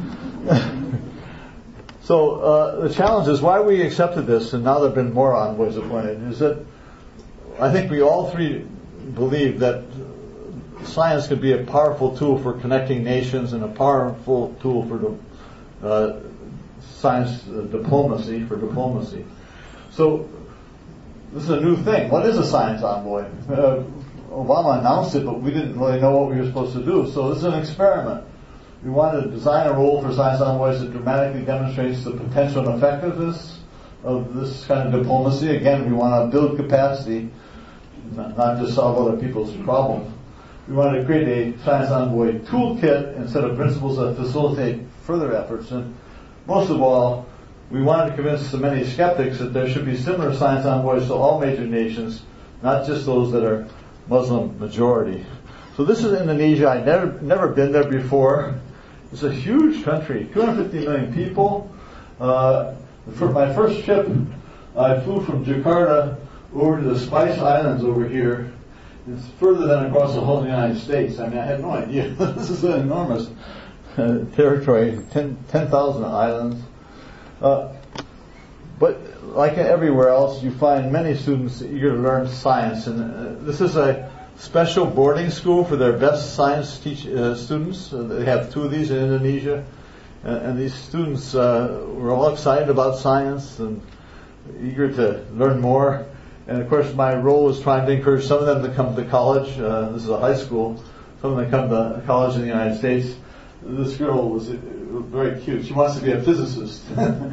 So uh, the challenge is why we accepted this, and now there have been more envoys appointed, is that I think we all three believe that science could be a powerful tool for connecting nations and a powerful tool for uh, science uh, diplomacy, for diplomacy. So this is a new thing. What is a science envoy? Uh, Obama announced it, but we didn't really know what we were supposed to do. So this is an experiment. We wanted to design a role for science envoys that dramatically demonstrates the potential and effectiveness of this kind of diplomacy. Again, we want to build capacity, not, not just solve other people's problems. We wanted to create a science envoy toolkit instead of principles that facilitate further efforts. And most of all, we wanted to convince the many skeptics that there should be similar science envoys to all major nations, not just those that are Muslim majority. So this is Indonesia. I'd never, never been there before. It's a huge country, two hundred fifty million people. Uh, for my first trip, I flew from Jakarta over to the Spice Islands over here. It's further than across the whole United States. I mean, I had no idea. This is an enormous uh, territory, ten thousand islands. Uh, but like everywhere else, you find many students eager to learn science. And uh, this is a special boarding school for their best science teach, uh, students. Uh, they have two of these in Indonesia. Uh, and these students uh, were all excited about science and eager to learn more. And of course, my role was trying to encourage some of them to come to college. Uh, this is a high school. Some of them come to college in the United States. This girl was very cute. She wants to be a physicist.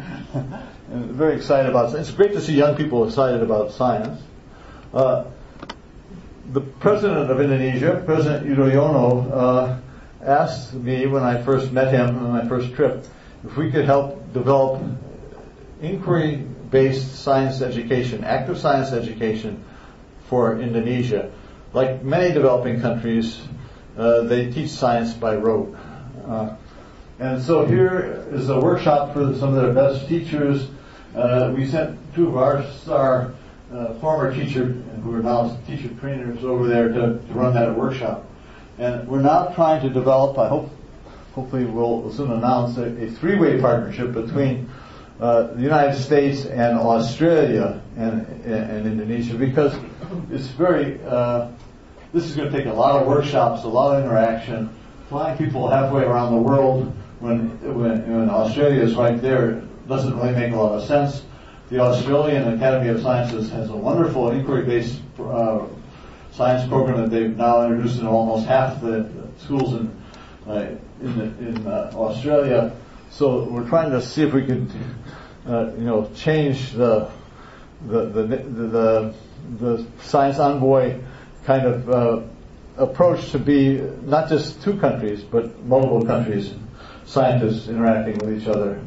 And very excited about science. It's great to see young people excited about science. Uh, the president of Indonesia, President Yudhoyono, uh, asked me when I first met him on my first trip if we could help develop inquiry-based science education, active science education for Indonesia. Like many developing countries, uh, they teach science by rote. Uh, and so here is a workshop for some of their best teachers. Uh, we sent two of our star uh, former teacher, who are now teacher trainers over there to, to run that workshop. And we're now trying to develop, I hope, hopefully we'll soon announce, a, a three-way partnership between uh, the United States and Australia and, and, and Indonesia, because it's very, uh, this is going to take a lot of workshops, a lot of interaction. Flying people halfway around the world when, when, when Australia is right there doesn't really make a lot of sense. The Australian Academy of Sciences has a wonderful inquiry-based uh, science program that they've now introduced in almost half the schools in uh, in, the, in uh, Australia. So we're trying to see if we could, uh, you know, change the the the the, the, the science envoy kind of uh, approach to be not just two countries but multiple countries, scientists interacting with each other.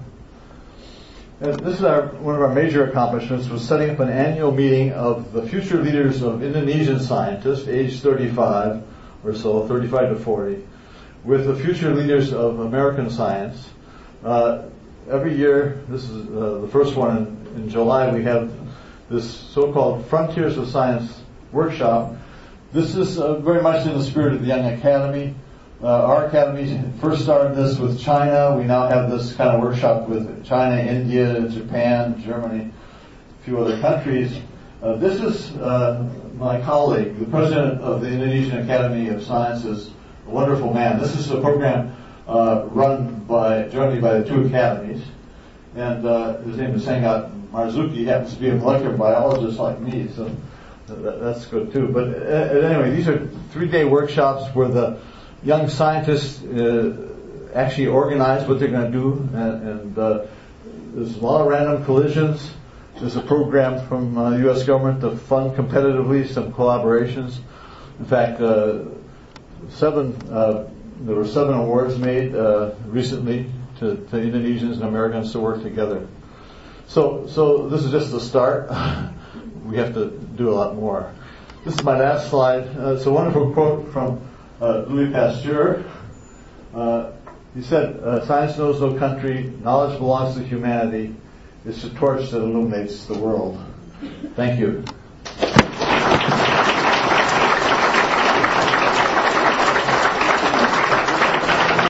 And this is our, one of our major accomplishments was setting up an annual meeting of the future leaders of Indonesian scientists, age thirty-five or so, thirty-five to forty, with the future leaders of American science. Uh, every year, this is uh, the first one in, in July, we have this so-called Frontiers of Science workshop. This is uh, very much in the spirit of the Young Academy. Uh, our academy first started this with China. We now have this kind of workshop with China, India, Japan, Germany, a few other countries. Uh, this is uh, my colleague, the president of the Indonesian Academy of Sciences, a wonderful man. This is a program uh, run by, jointly by the two academies. And uh, his name is Sangat Marzuki. He happens to be a molecular biologist like me, so that, that's good too. But uh, anyway, these are three-day workshops where the young scientists uh, actually organize what they're going to do, and, and uh, there's a lot of random collisions. There's a program from uh, the U S government to fund competitively some collaborations. In fact, uh, seven uh, there were seven awards made uh, recently to, to Indonesians and Americans to work together. So, so this is just the start. We have to do a lot more. This is my last slide. Uh, it's a wonderful quote from uh, Louis Pasteur. Uh, he said, uh, "Science knows no country. Knowledge belongs to humanity. It's a torch that illuminates the world." Thank you.